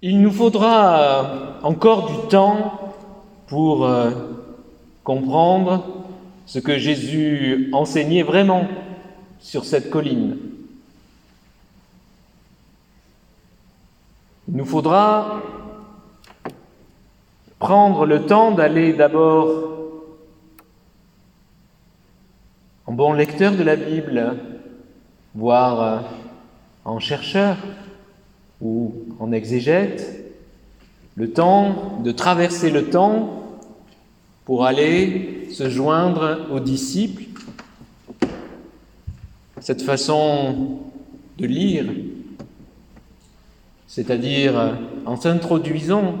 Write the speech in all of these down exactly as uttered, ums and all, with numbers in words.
Il nous faudra encore du temps pour euh, comprendre ce que Jésus enseignait vraiment sur cette colline. Il nous faudra prendre le temps d'aller d'abord, en bon lecteur de la Bible, voire en chercheur ou en exégète, le temps de traverser le temps pour aller se joindre aux disciples. Cette façon de lire, c'est-à-dire en s'introduisant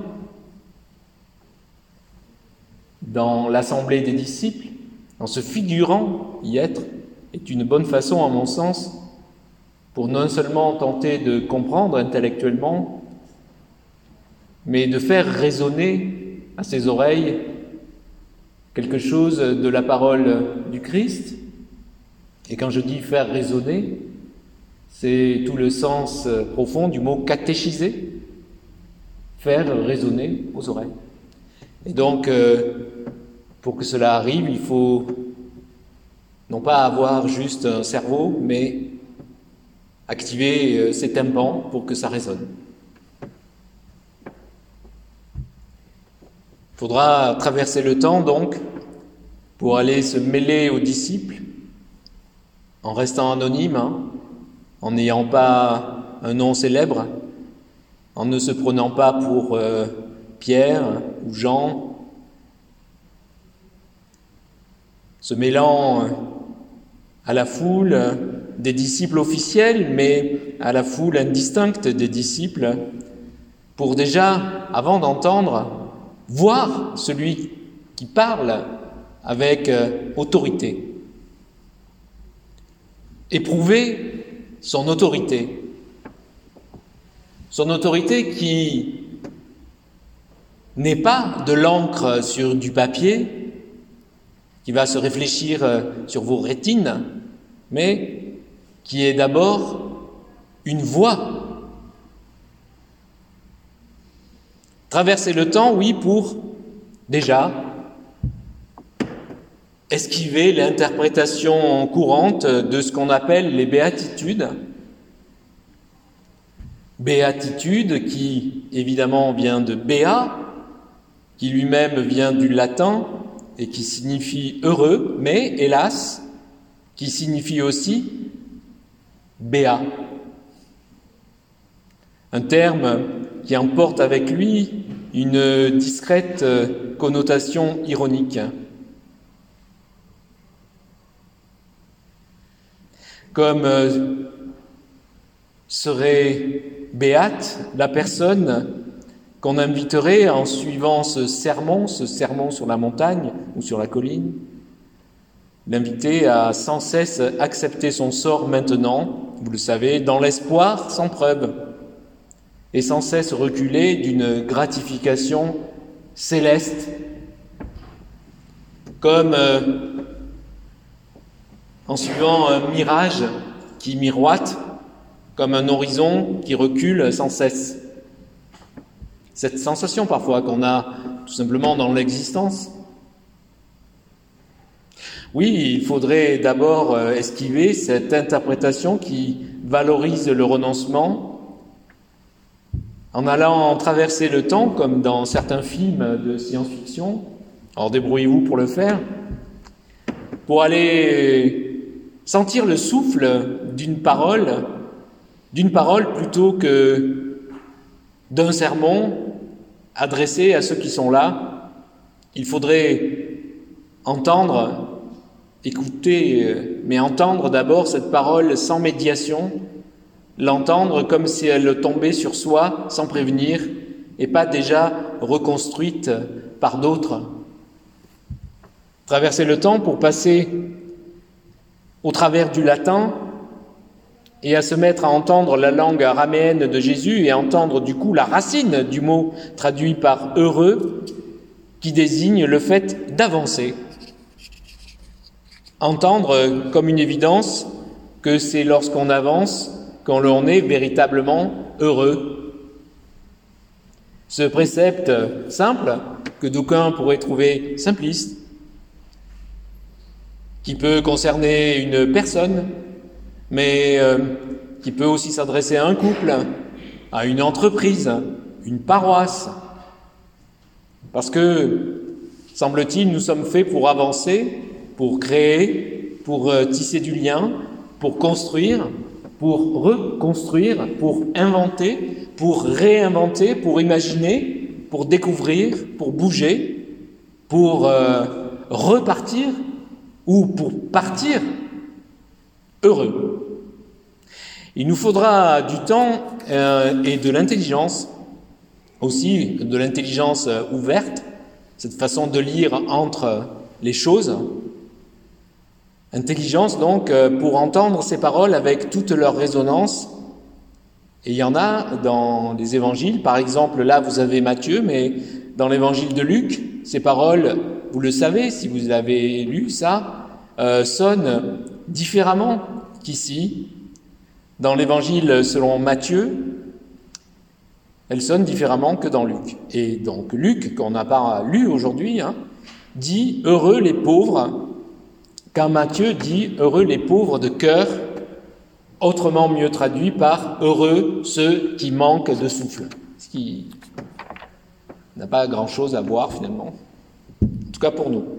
dans l'assemblée des disciples, en se figurant y être, est une bonne façon, à mon sens, pour non seulement tenter de comprendre intellectuellement, mais de faire résonner à ses oreilles quelque chose de la parole du Christ. Et quand je dis faire résonner, c'est tout le sens profond du mot catéchiser, faire résonner aux oreilles. Et donc, euh, pour que cela arrive, il faut non pas avoir juste un cerveau, mais activer euh, ses tympans pour que ça résonne. Il faudra traverser le temps, donc, pour aller se mêler aux disciples, en restant anonyme, hein, en n'ayant pas un nom célèbre, en ne se prenant pas pour euh, Pierre ou Jean, se mêlant à la foule des disciples officiels, mais à la foule indistincte des disciples, pour déjà, avant d'entendre, voir celui qui parle avec autorité, éprouver son autorité, son autorité qui n'est pas de l'encre sur du papier, qui va se réfléchir sur vos rétines, mais qui est d'abord une voix. Traverser le temps, oui, pour déjà esquiver l'interprétation courante de ce qu'on appelle les béatitudes. Béatitude qui, évidemment, vient de béa, qui lui-même vient du latin et qui signifie heureux, mais, hélas, qui signifie aussi béat. Un terme qui emporte avec lui une discrète connotation ironique. Comme serait béate la personne qu'on inviterait en suivant ce sermon, ce sermon sur la montagne ou sur la colline, l'inviter à sans cesse accepter son sort maintenant, vous le savez, dans l'espoir sans preuve, et sans cesse reculer d'une gratification céleste, comme euh, en suivant un mirage qui miroite, comme un horizon qui recule sans cesse. Cette sensation parfois qu'on a tout simplement dans l'existence. Oui, il faudrait d'abord esquiver cette interprétation qui valorise le renoncement en allant traverser le temps, comme dans certains films de science-fiction. Alors débrouillez-vous pour le faire, pour aller sentir le souffle d'une parole, d'une parole plutôt que d'un sermon adressé à ceux qui sont là. Il faudrait entendre, écouter, mais entendre d'abord cette parole sans médiation, l'entendre comme si elle tombait sur soi sans prévenir et pas déjà reconstruite par d'autres. Traverser le temps pour passer au travers du latin et à se mettre à entendre la langue araméenne de Jésus et à entendre du coup la racine du mot traduit par « heureux » qui désigne le fait d'avancer. Entendre comme une évidence que c'est lorsqu'on avance qu'on l'on est véritablement heureux. Ce précepte simple, que d'aucuns pourraient trouver simpliste, qui peut concerner une personne, mais euh, qui peut aussi s'adresser à un couple, à une entreprise, une paroisse. Parce que, semble-t-il, nous sommes faits pour avancer, pour créer, pour euh, tisser du lien, pour construire, pour reconstruire, pour inventer, pour réinventer, pour imaginer, pour découvrir, pour bouger, pour euh, repartir ou pour partir heureux. Il nous faudra du temps euh, et de l'intelligence, aussi de l'intelligence ouverte, cette façon de lire entre les choses. Intelligence donc pour entendre ces paroles avec toute leur résonance. Et il y en a dans les évangiles, par exemple là vous avez Matthieu, mais dans l'évangile de Luc, ces paroles, vous le savez si vous avez lu ça, euh, sonnent différemment qu'ici. Dans l'évangile selon Matthieu, elles sonnent différemment que dans Luc. Et donc Luc, qu'on n'a pas lu aujourd'hui, hein, dit « Heureux les pauvres », quand Matthieu dit « Heureux les pauvres de cœur », autrement mieux traduit par « Heureux ceux qui manquent de souffle », ce qui n'a pas grand-chose à voir finalement, en tout cas pour nous.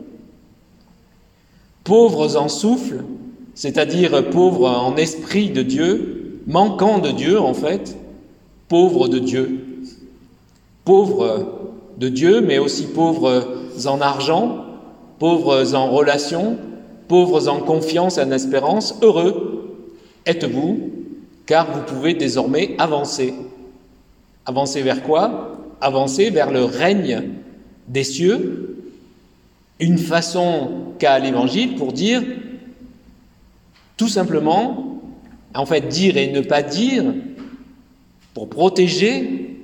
Pauvres en souffle, c'est-à-dire pauvres en esprit de Dieu, manquant de Dieu en fait, pauvres de Dieu. Pauvres de Dieu, mais aussi pauvres en argent, pauvres en relations, pauvres en confiance et en espérance, heureux êtes-vous, car vous pouvez désormais avancer. Avancer vers quoi? Avancer vers le règne des cieux, une façon qu'a l'Évangile pour dire, tout simplement, en fait dire et ne pas dire, pour protéger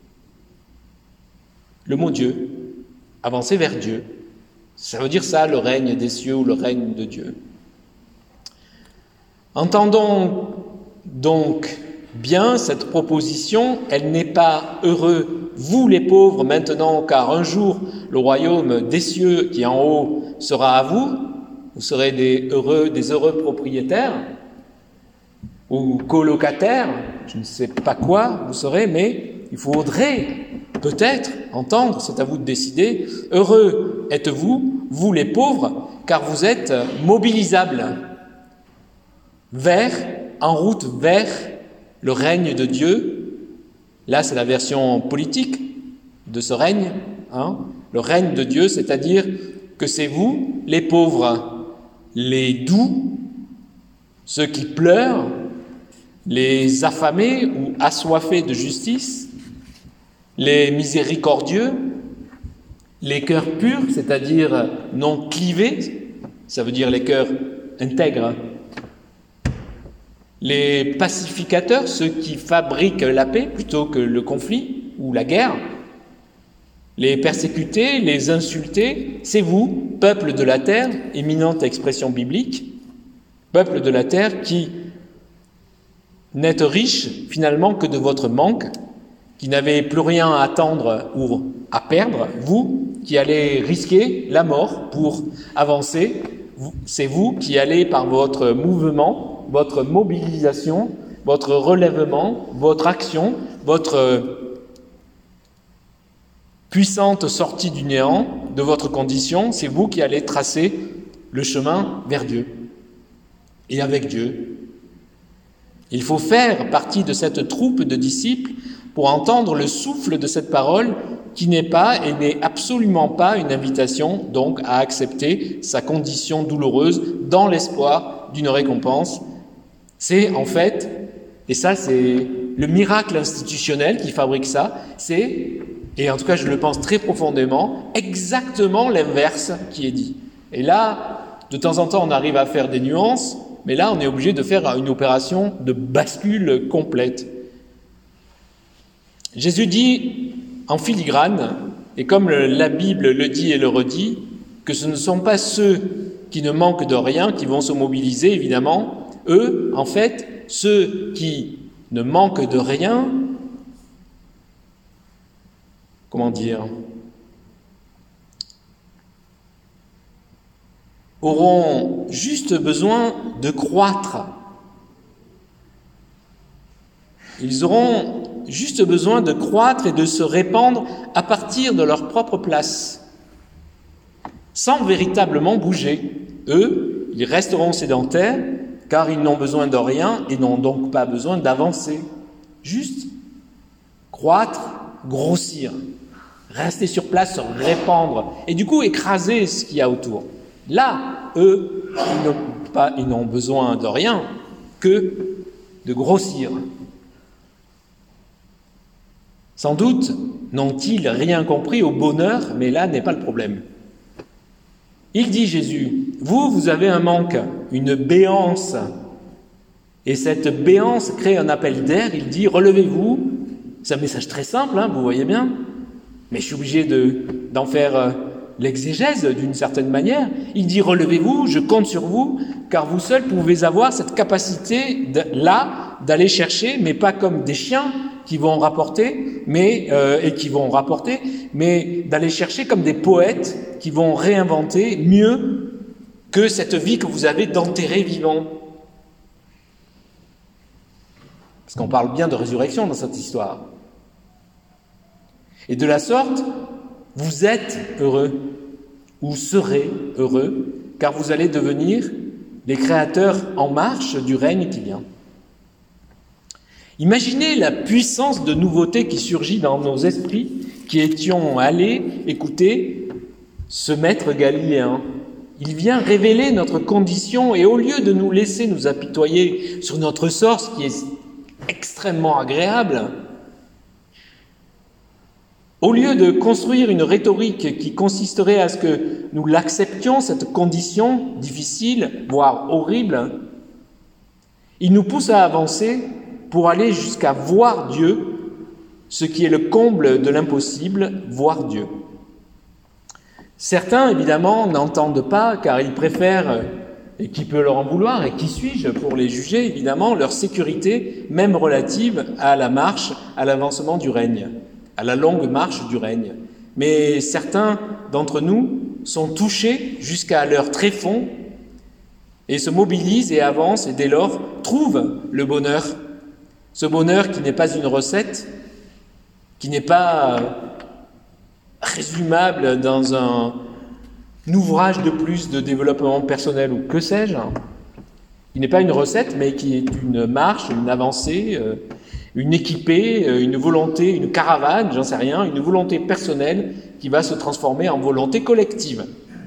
le mot Dieu, avancer vers Dieu. Ça veut dire ça, le règne des cieux ou le règne de Dieu. Entendons donc bien cette proposition, elle n'est pas heureux, vous les pauvres maintenant, car un jour le royaume des cieux qui est en haut sera à vous, vous serez des heureux, des heureux propriétaires ou colocataires, je ne sais pas quoi vous serez, mais il faudrait peut-être entendre, c'est à vous de décider, heureux êtes-vous, vous les pauvres, car vous êtes mobilisables vers, en route vers le règne de Dieu. Là, c'est la version politique de ce règne, hein, le règne de Dieu, c'est-à-dire que c'est vous, les pauvres, les doux, ceux qui pleurent, les affamés ou assoiffés de justice, les miséricordieux, les cœurs purs, c'est-à-dire non clivés, ça veut dire les cœurs intègres, les pacificateurs, ceux qui fabriquent la paix plutôt que le conflit ou la guerre, les persécutés, les insultés, c'est vous, peuple de la terre, éminente expression biblique, peuple de la terre qui n'êtes riche finalement que de votre manque, qui n'avez plus rien à attendre ou à perdre, vous qui allez risquer la mort pour avancer, c'est vous qui allez par votre mouvement, votre mobilisation, votre relèvement, votre action, votre puissante sortie du néant de votre condition, c'est vous qui allez tracer le chemin vers Dieu et avec Dieu. Il faut faire partie de cette troupe de disciples pour entendre le souffle de cette parole qui n'est pas et n'est absolument pas une invitation donc à accepter sa condition douloureuse dans l'espoir d'une récompense. C'est en fait, et ça c'est le miracle institutionnel qui fabrique ça, c'est, et en tout cas je le pense très profondément, exactement l'inverse qui est dit. Et là, de temps en temps on arrive à faire des nuances, mais là on est obligé de faire une opération de bascule complète. Jésus dit en filigrane, et comme la Bible le dit et le redit, que ce ne sont pas ceux qui ne manquent de rien qui vont se mobiliser, évidemment. Eux, en fait, ceux qui ne manquent de rien comment dire, auront juste besoin de croître. Ils auront juste besoin de croître et de se répandre à partir de leur propre place, sans véritablement bouger. Eux, ils resteront sédentaires, car ils n'ont besoin de rien et n'ont donc pas besoin d'avancer. Juste croître, grossir, rester sur place, se répandre, et du coup écraser ce qu'il y a autour. Là, eux, ils n'ont pas, ils n'ont besoin de rien que de grossir. Sans doute n'ont-ils rien compris au bonheur, mais là n'est pas le problème. Il dit Jésus, vous, vous avez un manque, une béance, et cette béance crée un appel d'air. Il dit, relevez-vous. C'est un message très simple, hein, vous voyez bien, mais je suis obligé de, d'en faire euh, l'exégèse d'une certaine manière. Il dit, relevez-vous, je compte sur vous, car vous seuls pouvez avoir cette capacité de, là d'aller chercher, mais pas comme des chiens qui vont rapporter, mais euh, et qui vont rapporter, mais d'aller chercher comme des poètes qui vont réinventer mieux que cette vie que vous avez d'enterré vivant. Parce qu'on parle bien de résurrection dans cette histoire. Et de la sorte, vous êtes heureux, ou serez heureux, car vous allez devenir les créateurs en marche du règne qui vient. Imaginez la puissance de nouveauté qui surgit dans nos esprits qui étions allés écouter ce maître galiléen. Il vient révéler notre condition et au lieu de nous laisser nous apitoyer sur notre sort, ce qui est extrêmement agréable, au lieu de construire une rhétorique qui consisterait à ce que nous l'acceptions, cette condition difficile, voire horrible, il nous pousse à avancer pour aller jusqu'à voir Dieu, ce qui est le comble de l'impossible, voir Dieu. Certains, évidemment, n'entendent pas, car ils préfèrent, et qui peut leur en vouloir, et qui suis-je pour les juger, évidemment, leur sécurité, même relative à la marche, à l'avancement du règne, à la longue marche du règne. Mais certains d'entre nous sont touchés jusqu'à leur tréfonds et se mobilisent et avancent, et dès lors trouvent le bonheur. Ce bonheur qui n'est pas une recette, qui n'est pas résumable dans un ouvrage de plus de développement personnel ou que sais-je. Il n'est pas une recette, mais qui est une marche, une avancée, une équipée, une volonté, une caravane, j'en sais rien, une volonté personnelle qui va se transformer en volonté collective.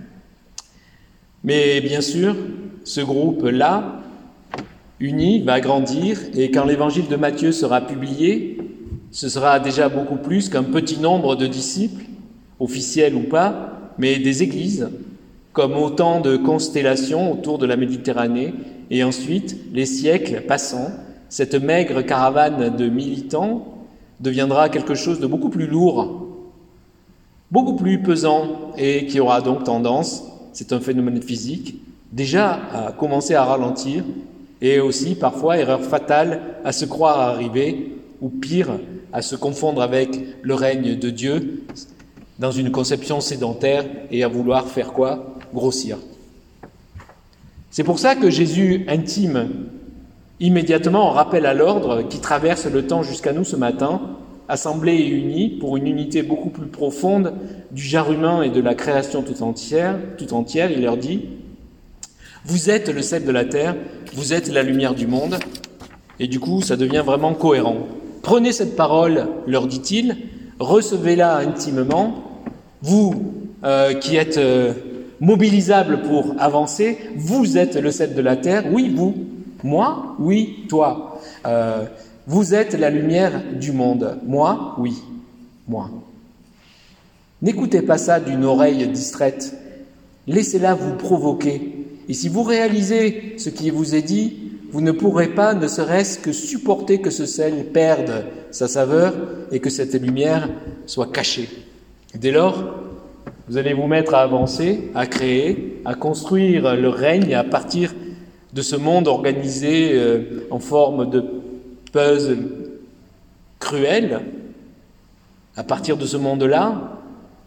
Mais bien sûr, ce groupe-là, uni, va grandir, et quand l'évangile de Matthieu sera publié, ce sera déjà beaucoup plus qu'un petit nombre de disciples, officiels ou pas, mais des églises, comme autant de constellations autour de la Méditerranée, et ensuite, les siècles passant, cette maigre caravane de militants deviendra quelque chose de beaucoup plus lourd, beaucoup plus pesant, et qui aura donc tendance, c'est un phénomène physique, déjà à commencer à ralentir, et aussi, parfois, erreur fatale, à se croire arriver, ou pire, à se confondre avec le règne de Dieu dans une conception sédentaire et à vouloir faire quoi? Grossir. C'est pour ça que Jésus intime immédiatement un rappel à l'ordre qui traverse le temps jusqu'à nous ce matin, assemblés et unis pour une unité beaucoup plus profonde du genre humain et de la création tout entière. Tout entière, il leur dit: vous êtes le sel de la terre, vous êtes la lumière du monde. Et du coup, ça devient vraiment cohérent. Prenez cette parole, leur dit-il, recevez-la intimement. Vous euh, qui êtes euh, mobilisables pour avancer, vous êtes le sel de la terre. Oui, vous. Moi? Oui, toi. Euh, vous êtes la lumière du monde. Moi? Oui, moi. N'écoutez pas ça d'une oreille distraite. Laissez-la vous provoquer. Et si vous réalisez ce qui vous est dit, vous ne pourrez pas, ne serait-ce que supporter que ce sel perde sa saveur et que cette lumière soit cachée. Dès lors, vous allez vous mettre à avancer, à créer, à construire le règne à partir de ce monde organisé euh, en forme de puzzle cruel, À partir de ce monde-là,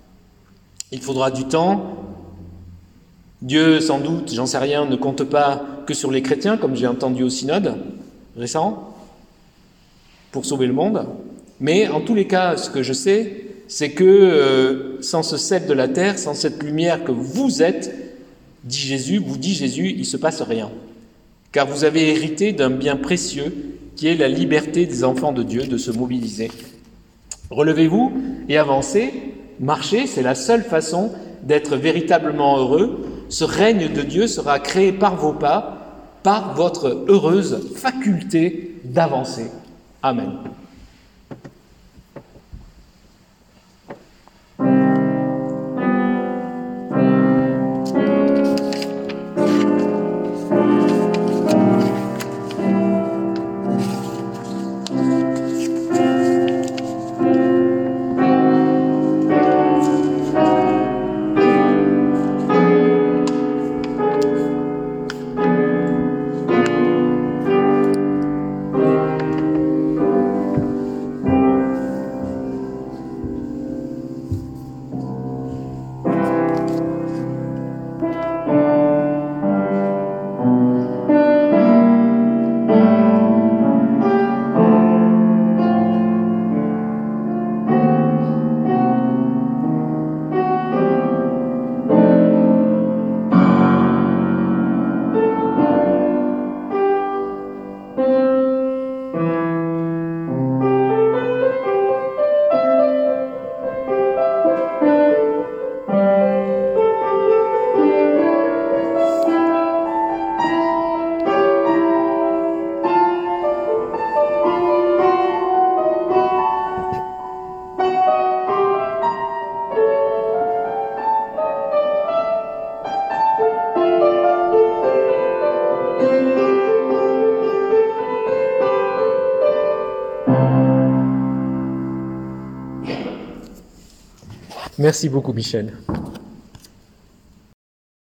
il faudra du temps. Dieu, sans doute, j'en sais rien, ne compte pas que sur les chrétiens, comme j'ai entendu au synode récent, pour sauver le monde. Mais en tous les cas, ce que je sais, c'est que euh, sans ce sel de la terre, sans cette lumière que vous êtes, dit Jésus, vous dit Jésus, il ne se passe rien. Car vous avez hérité d'un bien précieux qui est la liberté des enfants de Dieu de se mobiliser. Relevez-vous et avancez, marchez, c'est la seule façon d'être véritablement heureux. Ce règne de Dieu sera créé par vos pas, par votre heureuse faculté d'avancer. Amen. Merci beaucoup, Michel.